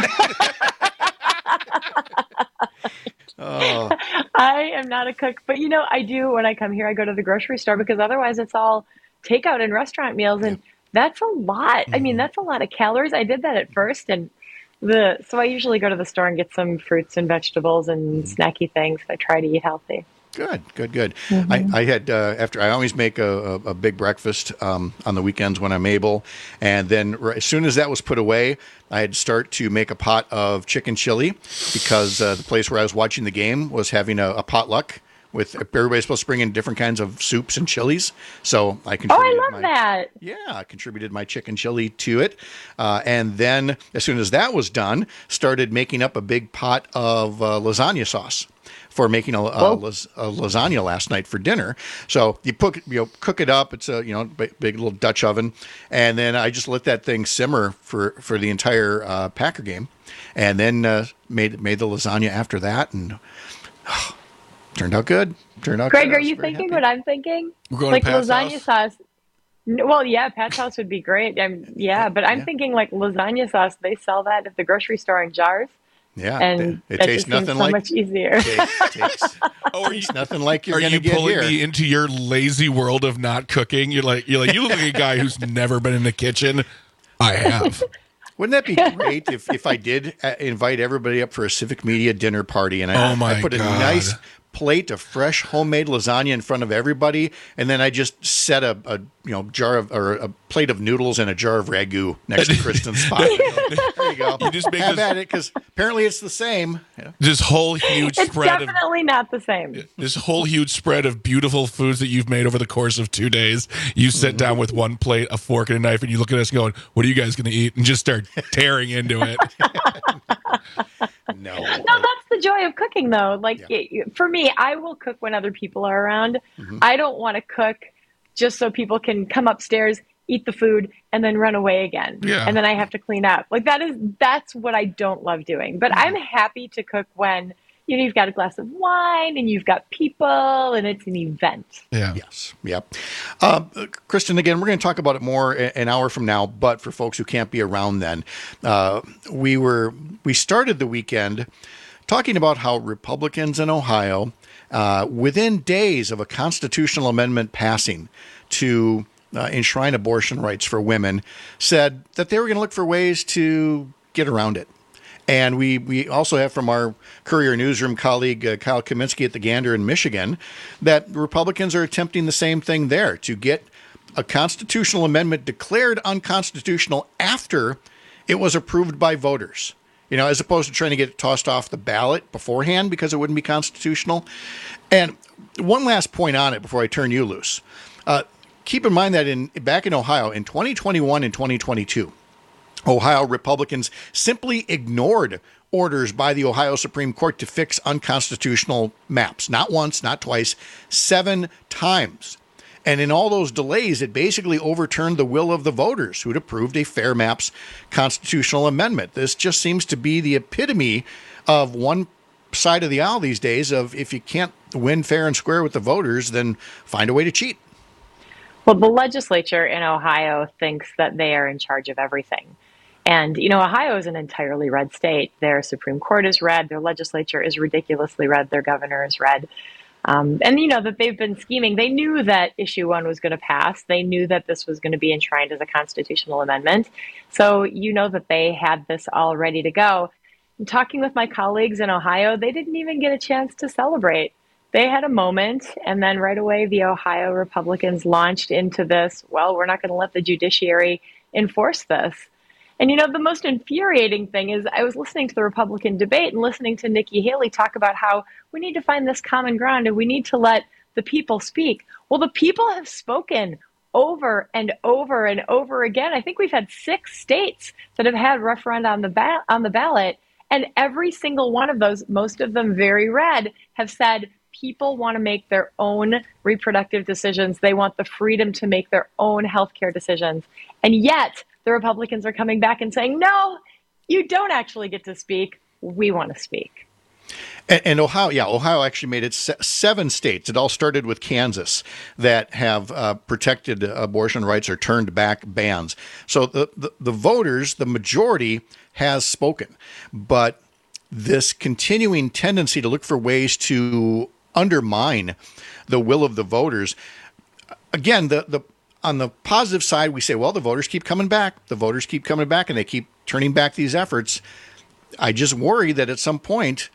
Oh.
I am not a cook, but I do when I come here. I go to the grocery store, because otherwise it's all takeout and restaurant meals, and that's a lot. Mm-hmm. I mean, that's a lot of calories. I did that at first, and so I usually go to the store and get some fruits and vegetables and snacky things. I try to eat healthy.
Good.
Mm-hmm.
I had I always make a big breakfast on the weekends when I'm able, and then as soon as that was put away, I had to start to make a pot of chicken chili, because the place where I was watching the game was having a potluck with everybody's supposed to bring in different kinds of soups and chilies. So I contributed.
I love that.
Yeah, I contributed my chicken chili to it, and then as soon as that was done, started making up a big pot of lasagna sauce for making a lasagna last night for dinner. So you cook it up. It's a big little Dutch oven, and then I just let that thing simmer for the entire Packer game, and then made the lasagna after that, and turned out good.
Greg, are you thinking what I'm thinking?
We're going
like
to Pat's
lasagna
house?
sauce. Well, yeah, Pat's house would be great. But I'm thinking like lasagna sauce. They sell that at the grocery store in jars.
Yeah,
and
it tastes nothing like.
So much easier.
Tastes nothing like you're going to get here.
Are you pulling me into your lazy world of not cooking? You're like you look like a guy who's never been in the kitchen. I have.
Wouldn't that be great if I did invite everybody up for a Civic Media dinner party, and I put a nice plate of fresh homemade lasagna in front of everybody, and then I just set a jar of, or a plate of noodles and a jar of ragu next to Kristen's spot. There you go.
You just make
Have at it, because apparently it's the same. Yeah.
This whole huge
It's
spread
definitely not the same.
this whole huge spread of beautiful foods that you've made over the course of 2 days. You sit down with one plate, a fork, and a knife, and you look at us going, "What are you guys going to eat?" And just start tearing into it.
No,
that's the joy of cooking, though. Like for me, I will cook when other people are around. I don't want to cook just so people can come upstairs, eat the food, and then run away again. And then I have to clean up. Like that's what I don't love doing. But I'm happy to cook when you've got a glass of wine and you've got people and it's an event.
Yeah.
Yes. Yep. Kristen, again, we're going to talk about it more an hour from now, but for folks who can't be around then, we started the weekend talking about how Republicans in Ohio, within days of a constitutional amendment passing to enshrine abortion rights for women, said that they were going to look for ways to get around it. And we also have from our Courier Newsroom colleague, Kyle Kaminsky at the Gander in Michigan, that Republicans are attempting the same thing there, to get a constitutional amendment declared unconstitutional after it was approved by voters, as opposed to trying to get it tossed off the ballot beforehand because it wouldn't be constitutional. And one last point on it before I turn you loose. Keep in mind that back in Ohio in 2021 and 2022, Ohio Republicans simply ignored orders by the Ohio Supreme Court to fix unconstitutional maps. Not once, not twice, 7 times. And in all those delays, it basically overturned the will of the voters who'd approved a Fair Maps constitutional amendment. This just seems to be the epitome of one side of the aisle these days of, if you can't win fair and square with the voters, then find a way to cheat.
Well, the legislature in Ohio thinks that they are in charge of everything. And, Ohio is an entirely red state. Their Supreme Court is red. Their legislature is ridiculously red. Their governor is red. And that they've been scheming. They knew that issue 1 was going to pass. They knew that this was going to be enshrined as a constitutional amendment. So, that they had this all ready to go. And talking with my colleagues in Ohio, they didn't even get a chance to celebrate. They had a moment, and then right away, the Ohio Republicans launched into this, we're not going to let the judiciary enforce this. And, the most infuriating thing is I was listening to the Republican debate and listening to Nikki Haley talk about how we need to find this common ground and we need to let the people speak. Well, the people have spoken over and over and over again. I think we've had 6 states that have had referenda on the ballot. And every single one of those, most of them very red, have said people want to make their own reproductive decisions. They want the freedom to make their own healthcare decisions. And yet, the Republicans are coming back and saying, no, you don't actually get to speak. We want to speak.
And Ohio actually made it 7 states. It all started with Kansas that have protected abortion rights or turned back bans. So the voters, the majority, has spoken. But this continuing tendency to look for ways to undermine the will of the voters, again, on the positive side, we say, the voters keep coming back. The voters keep coming back, and they keep turning back these efforts. I just worry that at some point,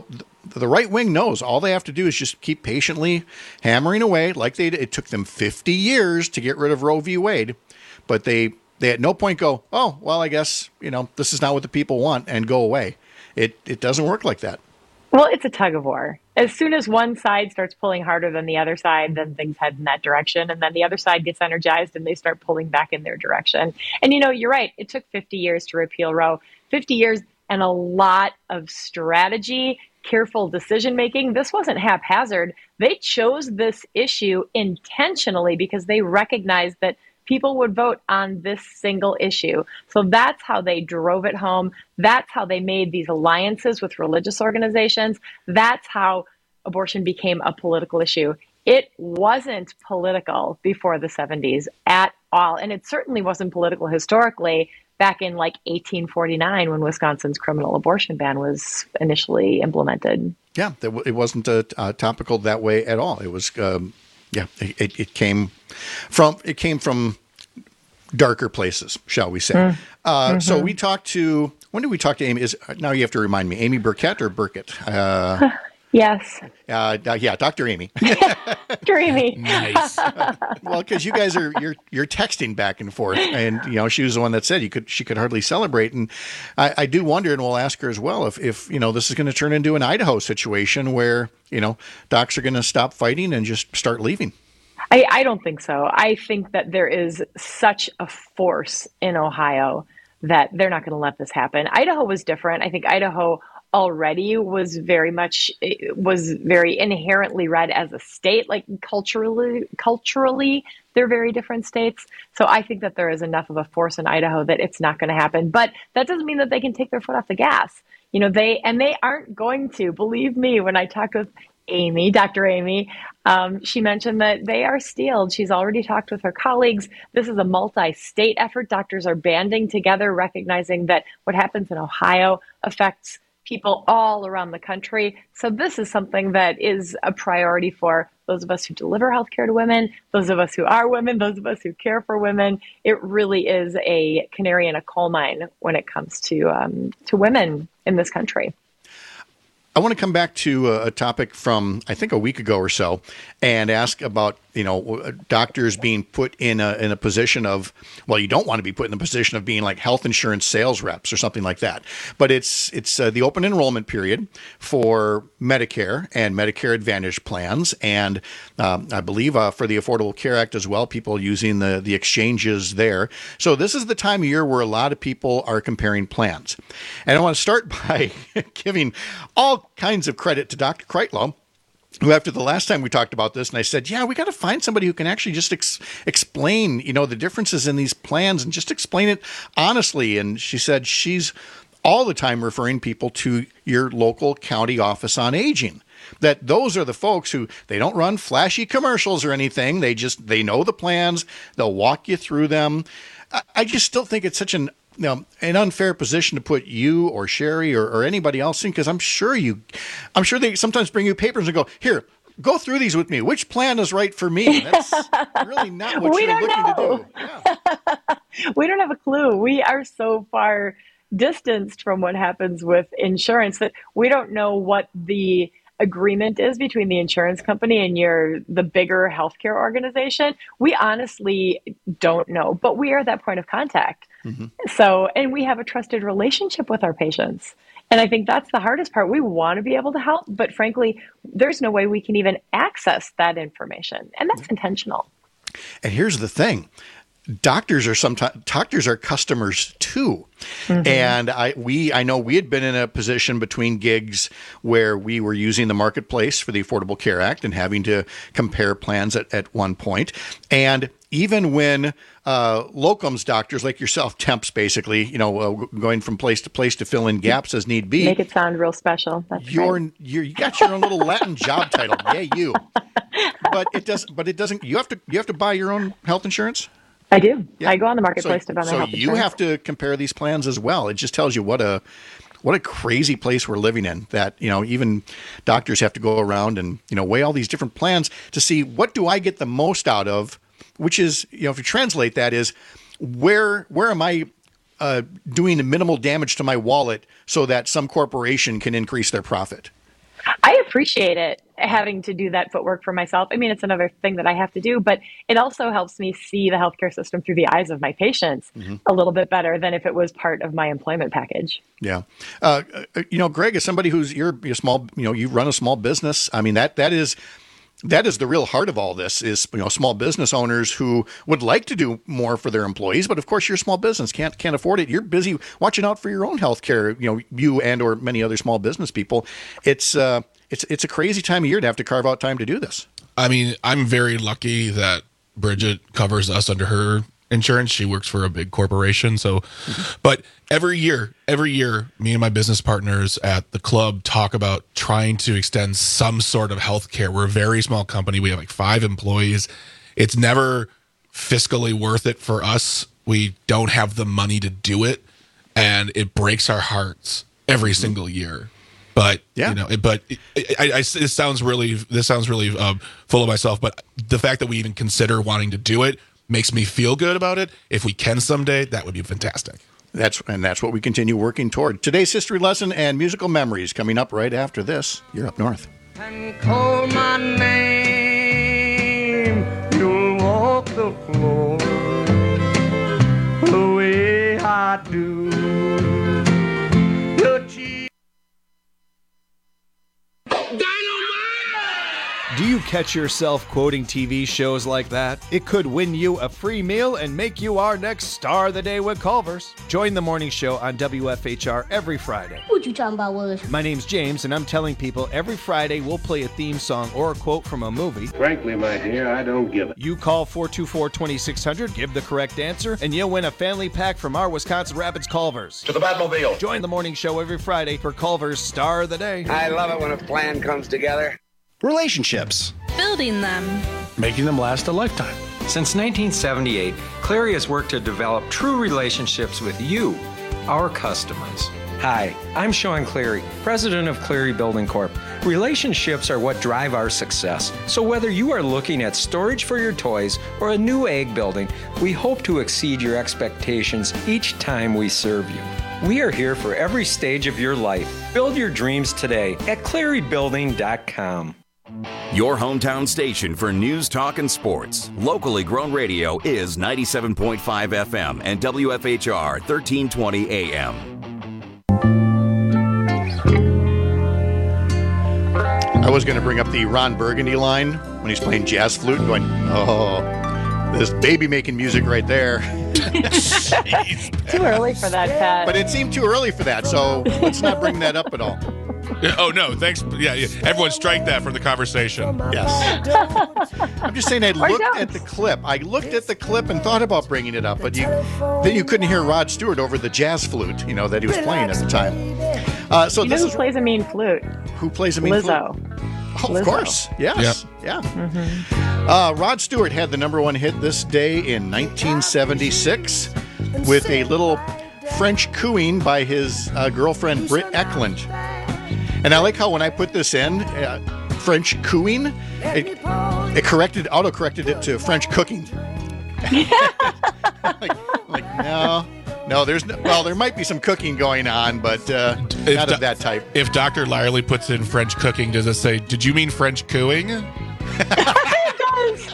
the right wing knows all they have to do is just keep patiently hammering away like they did. It took them 50 years to get rid of Roe v. Wade, but they at no point go, I guess, this is not what the people want, and go away. It doesn't work like that.
Well, it's a tug of war. As soon as one side starts pulling harder than the other side, then things head in that direction. And then the other side gets energized and they start pulling back in their direction. And, you're right. It took 50 years to repeal Roe, 50 years and a lot of strategy, careful decision making. This wasn't haphazard. They chose this issue intentionally because they recognized that people would vote on this single issue. So that's how they drove it home. That's how they made these alliances with religious organizations. That's how abortion became a political issue. It wasn't political before the 70s at all. And it certainly wasn't political historically back in 1849 when Wisconsin's criminal abortion ban was initially implemented.
Yeah, it wasn't topical that way at all. It was, it came from darker places, shall we say. So we talked to, when did we talk to Amy? Now you have to remind me, Amy Burkett or Burkett?
Yes.
Yeah, Dr. Amy.
Dr. Amy.
Nice.
Well, because you guys you're texting back and forth, and she was the one that said she could hardly celebrate, and I do wonder, and we'll ask her as well if this is going to turn into an Idaho situation where docs are going to stop fighting and just start leaving.
I don't think so. I think that there is such a force in Ohio that they're not going to let this happen. Idaho was different. I think Idaho already was very inherently red as a state, like culturally they're very different states. So I think that there is enough of a force in Idaho that it's not going to happen, but that doesn't mean that they can take their foot off the gas. They aren't going to. Believe me, when I talked with Amy, Dr. Amy, she mentioned that they are steeled. She's already talked with her colleagues. This is a multi-state effort. Doctors are banding together, recognizing that what happens in Ohio affects people all around the country. So this is something that is a priority for those of us who deliver healthcare to women, those of us who are women, those of us who care for women. It really is a canary in a coal mine when it comes to women in this country.
I want to come back to a topic from, I think, a week ago or so, and ask about, doctors being put in a position of, well, you don't want to be put in the position of being like health insurance sales reps or something like that. But it's the open enrollment period for Medicare and Medicare Advantage plans, and I believe for the Affordable Care Act as well, people using the exchanges there. So this is the time of year where a lot of people are comparing plans. And I want to start by giving all kinds of credit to Dr. Kreitlow, who after the last time we talked about this, and I said, we got to find somebody who can actually just explain, the differences in these plans and just explain it honestly. And she said she's all the time referring people to your local county office on aging. That those are the folks who, they don't run flashy commercials or anything. They know the plans. They'll walk you through them. I just still think it's such an unfair position to put you or Sherry or anybody else in, because I'm sure they sometimes bring you papers and go, here, go through these with me. Which plan is right for me? That's really not what you're looking to do. Yeah.
We don't have a clue. We are so far distanced from what happens with insurance that we don't know what the agreement is between the insurance company and the bigger healthcare organization. We honestly don't know, but we are that point of contact. Mm-hmm. So, and we have a trusted relationship with our patients. And I think that's the hardest part. We want to be able to help, but frankly, there's no way we can even access that information. And that's intentional. And
here's the thing. Doctors are customers too. Mm-hmm. And I know we had been in a position between gigs where we were using the marketplace for the Affordable Care Act and having to compare plans at one point. And even when locums doctors like yourself, temps basically, going from place to place to fill in gaps as need be.
Make it sound real special. That's right.
You got your own little Latin job title. Yeah, you. But it doesn't. You have to buy your own health insurance.
I do. Yeah. I go on the marketplace to buy my health insurance.
So you have to compare these plans as well. It just tells you what a crazy place we're living in, that, even doctors have to go around and, weigh all these different plans to see what do I get the most out of, which is, if you translate that is where am I doing minimal damage to my wallet so that some corporation can increase their profit?
I appreciate it, having to do that footwork for myself. I mean, it's another thing that I have to do, but it also helps me see the healthcare system through the eyes of my patients a little bit better than if it was part of my employment package.
Yeah. Greg, as somebody who's you're small, you run a small business. I mean, that is the real heart of all this is, small business owners who would like to do more for their employees. But of course, your small business can't afford it. You're busy watching out for your own health care, you and or many other small business people. It's a crazy time of year to have to carve out time to do this.
I mean, I'm very lucky that Bridget covers us under her insurance. She works for a big corporation. So, but every year, me and my business partners at the club talk about trying to extend some sort of health care. We're a very small company. We have like 5 employees. It's never fiscally worth it for us. We don't have the money to do it. And it breaks our hearts every single year. But, this sounds really full of myself. But the fact that we even consider wanting to do it makes me feel good about it. If we can someday, that would be fantastic.
That's what we continue working toward. Today's history lesson and musical memories coming up right after this. You're Up North.
And call my name, you'll walk the floor the way I do. Your cheek.
Do you catch yourself quoting TV shows like that? It could win you a free meal and make you our next Star of the Day with Culver's. Join the morning show on WFHR every Friday.
What you talking about, Willis?
My name's James, and I'm telling people every Friday we'll play a theme song or a quote from a movie.
Frankly, my dear, I don't give it.
You call 424-2600, give the correct answer, and you'll win a family pack from our Wisconsin Rapids Culver's.
To the Batmobile.
Join the morning show every Friday for Culver's Star of the Day.
I love it when a plan comes together.
Relationships.
Building them.
Making them last a lifetime.
Since 1978, Cleary has worked to develop true relationships with you, our customers. Hi, I'm Sean Cleary, president of Cleary Building Corp. Relationships are what drive our success. So whether you are looking at storage for your toys or a new ag building, we hope to exceed your expectations each time we serve you. We are here for every stage of your life. Build your dreams today at clearybuilding.com.
Your hometown station for news, talk, and sports. Locally grown radio is 97.5 FM and WFHR 1320 AM.
I was going to bring up the Ron Burgundy line when he's playing jazz flute, going, oh, this baby making music right there.
Too early for that, Pat.
But it seemed too early for that, so let's not bring that up at all.
Oh, no, thanks. Yeah, everyone strike that from the conversation.
Yes. I'm just saying I looked at the clip. I looked at the clip and thought about bringing it up, but then you couldn't hear Rod Stewart over the jazz flute, that he was playing at the time. So
who plays a mean flute?
Who plays a mean
Lizzo.
flute? Oh, of course. Yes.
Yep.
Yeah.
Mm-hmm.
Rod Stewart had the #1 hit this day in 1976 with a little French cooing by his girlfriend Britt Eklund. And I like how when I put this in, French cooing, it auto-corrected it to French cooking. like no, there might be some cooking going on, but not of that type.
If Dr. Lyerly puts in French cooking, does it say, did you mean French cooing?
It does.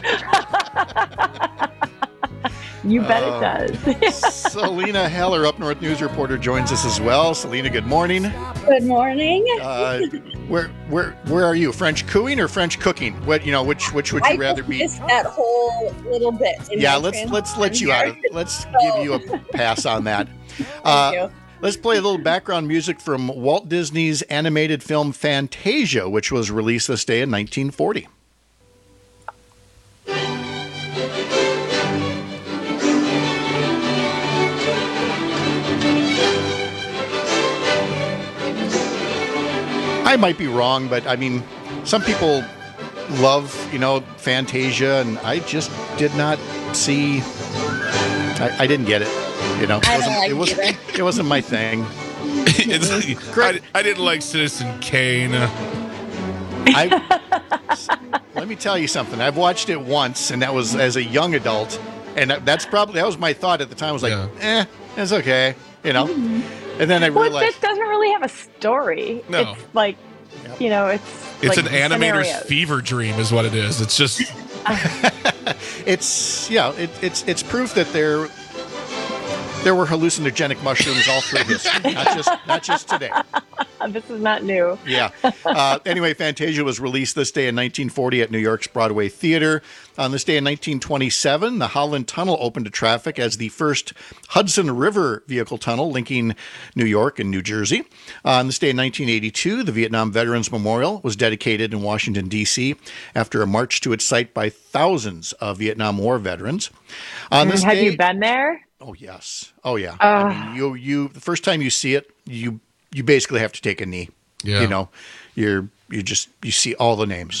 You bet it does.
Selena Heller, Up North News reporter, joins us as well. Selena, good morning.
Good morning.
Where are you? French cooing or French cooking? What which would you rather be?
I missed that whole little bit.
Let's let you out of. Let's give you a pass on that.
Thank you.
Let's play a little background music from Walt Disney's animated film Fantasia, which was released this day in 1940. I might be wrong, but I mean, some people love, Fantasia, and I just did not see. I didn't get it. It wasn't my thing.
I didn't like Citizen Kane.
Let me tell you something. I've watched it once, and that was as a young adult, and that was my thought at the time. I was like, it's okay, And then I realized
it doesn't really have a story.
No.
It's like,
it's
like
an animator's
scenarios.
fever dream, is what it is. It's just,
it's proof that there were hallucinogenic mushrooms all through history, not just today.
This is not new.
Yeah. Anyway, Fantasia was released this day in 1940 at New York's Broadway Theater. On this day in 1927, the Holland Tunnel opened to traffic as the first Hudson River vehicle tunnel linking New York and New Jersey. On this day in 1982, the Vietnam Veterans Memorial was dedicated in Washington, D.C. after a march to its site by thousands of Vietnam War veterans. On this
Have
day,
you been there?
Oh, yes. Oh, yeah. I mean, you the first time you see it, you basically have to take a knee.
Yeah.
You see all the names.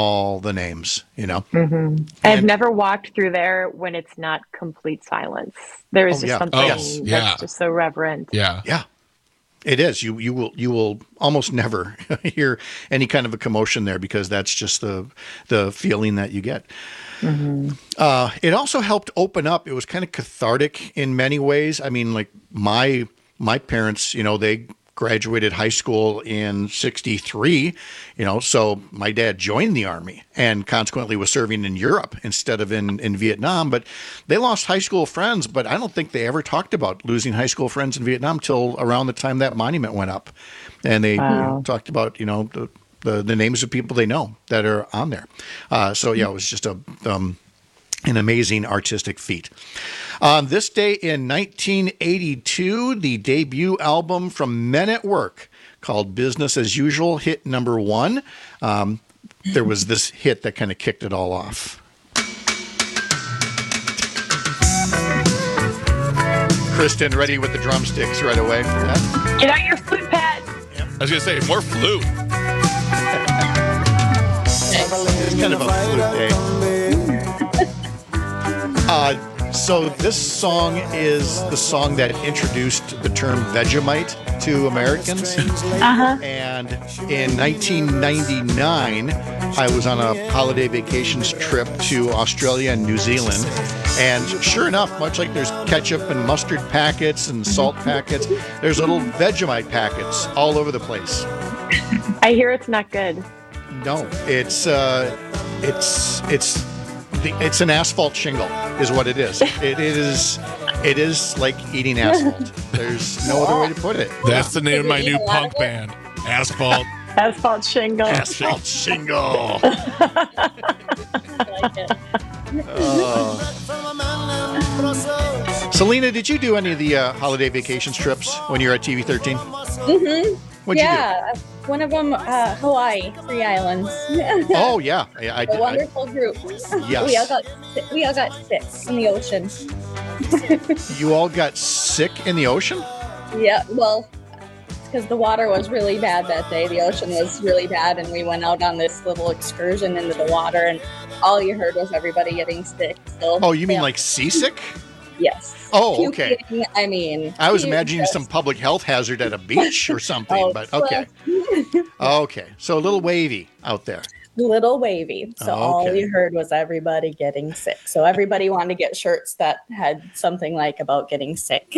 Mm-hmm. I've never walked through there when it's not complete silence. There is just something that's just so reverent.
Yeah.
Yeah. It is. You will almost never hear any kind of a commotion there because that's just the feeling that you get.
Mm-hmm.
It also helped open up. It was kind of cathartic in many ways. I mean, like my parents, they graduated high school in 1963, so my dad joined the Army and consequently was serving in Europe instead of in Vietnam. But they lost high school friends, but I don't think they ever talked about losing high school friends in Vietnam till around the time that monument went up. And they talked about, the names of people they know that are on there. It was just an amazing artistic feat. On this day in 1982, the debut album from Men at Work called Business as Usual hit number 1. There was this hit that kind of kicked it all off. Kristen, ready with the drumsticks right away. Yeah.
Get out your flute, Pat.
I was going to say, more flute.
It's kind of a flute day. So this song is the song that introduced the term Vegemite to Americans. And in 1999, I was on a holiday vacations trip to Australia and New Zealand. And sure enough, much like there's ketchup and mustard packets and salt packets, there's little Vegemite packets all over the place.
I hear it's not good.
No, it's an asphalt shingle, is what it is. It is like eating asphalt. There's no other way to put it.
That's the name of my new punk band, Asphalt.
Asphalt shingle.
Asphalt shingle. Selena, did you do any of the holiday vacations trips when you were at TV13?
Mm-hmm.
What'd you do?
One of them, Hawaii, 3 islands.
Oh yeah, I did.
A wonderful group.
Yes.
we all got sick in the ocean.
You all got sick in the ocean?
Yeah, well, because the water was really bad that day. The ocean was really bad, and we went out on this little excursion into the water, and all you heard was everybody getting sick. So,
oh, you mean like seasick?
Yes.
Oh, okay.
I mean,
I was imagining some public health hazard at a beach or something, but okay. Okay, so a little wavy out there.
Little wavy. So all you heard was everybody getting sick. So everybody wanted to get shirts that had something like about getting sick.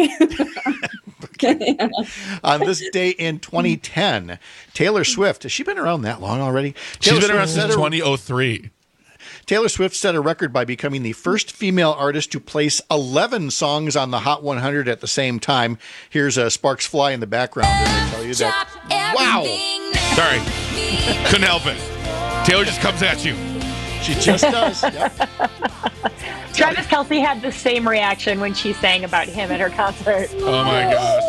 On this day in 2010, Taylor Swift, has she been around that long already?
She's been around since 2003.
Taylor Swift set a record by becoming the first female artist to place 11 songs on the Hot 100 at the same time. Here's Sparks Fly in the background, and I tell you that. Wow!
Sorry, couldn't help it. Taylor just comes at you.
She just does. Yep.
Travis Kelce had the same reaction when she sang about him at her concert.
Oh my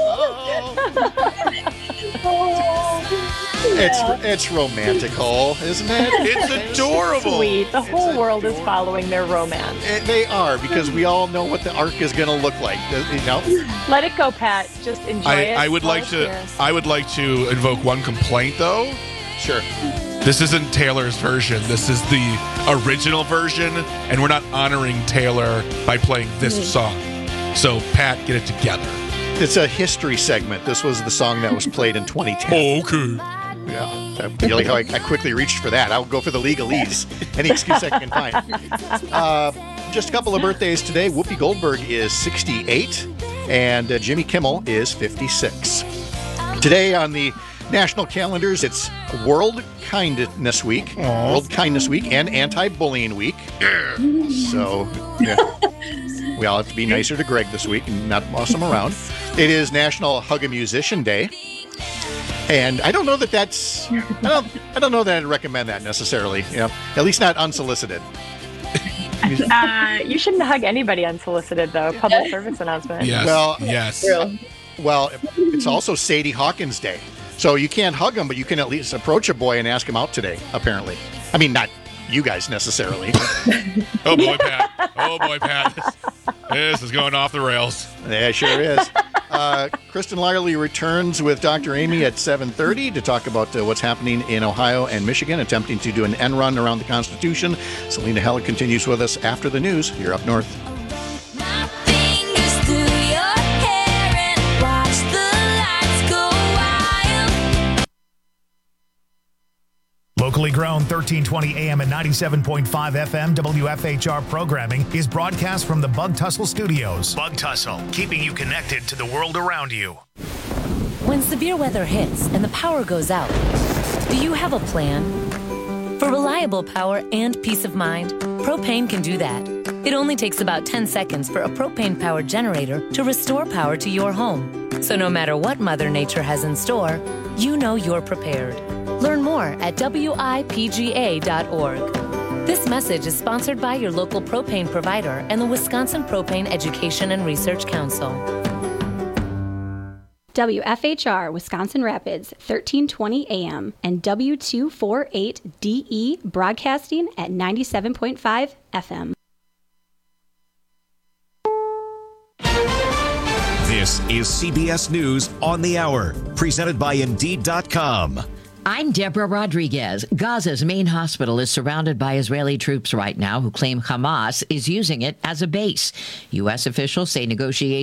gosh. It's romantical, isn't it?
It's adorable.
Sweet. The whole world is following their romance.
They are, because we all know what the arc is going to look like.
Let it go, Pat. Just enjoy it.
I would like to invoke one complaint, though.
Sure.
This isn't Taylor's version. This is the original version, and we're not honoring Taylor by playing this song. So, Pat, get it together.
It's a history segment. This was the song that was played in 2010.
Oh, okay.
Yeah. You like how I quickly reached for that. I'll go for the legalese. Any excuse I can find. Just a couple of birthdays today. Whoopi Goldberg is 68, and Jimmy Kimmel is 56. Today on the national calendars, it's World Kindness Week,
Aww.
World Kindness Week, and Anti-Bullying Week. So, yeah. We all have to be nicer to Greg this week and not boss him around. It is National Hug a Musician Day. And I don't know that that's... I don't know that I'd recommend that necessarily. At least not unsolicited.
You shouldn't hug anybody unsolicited, though. Public service announcement.
Yes.
Well,
yes.
Well, it's also Sadie Hawkins Day. So you can't hug him, but you can at least approach a boy and ask him out today, apparently. I mean, not you guys necessarily.
Oh, boy, Pat. Oh, boy, Pat. This is going off the rails.
Yeah, it sure is. Kristen Lyerly returns with Dr. Amy at 7:30 to talk about what's happening in Ohio and Michigan, attempting to do an end run around the Constitution. Selena Heller continues with us after the news here up north.
Locally grown 1320 AM and 97.5 FM WFHR programming is broadcast from the Bug Tussle Studios. Bug Tussle, keeping you connected to the world around you.
When severe weather hits and the power goes out, do you have a plan? For reliable power and peace of mind, Propane can do that. It only takes about 10 seconds for a propane-powered generator to restore power to your home. So no matter what Mother Nature has in store, you know you're prepared. Learn more at WIPGA.org. This message is sponsored by your local propane provider and the Wisconsin Propane Education and Research Council.
WFHR Wisconsin Rapids, 1320 AM, and W248DE broadcasting at 97.5 FM.
This is CBS News on the Hour, presented by Indeed.com.
I'm Deborah Rodriguez. Gaza's main hospital is surrounded by Israeli troops right now who claim Hamas is using it as a base. U.S. officials say negotiations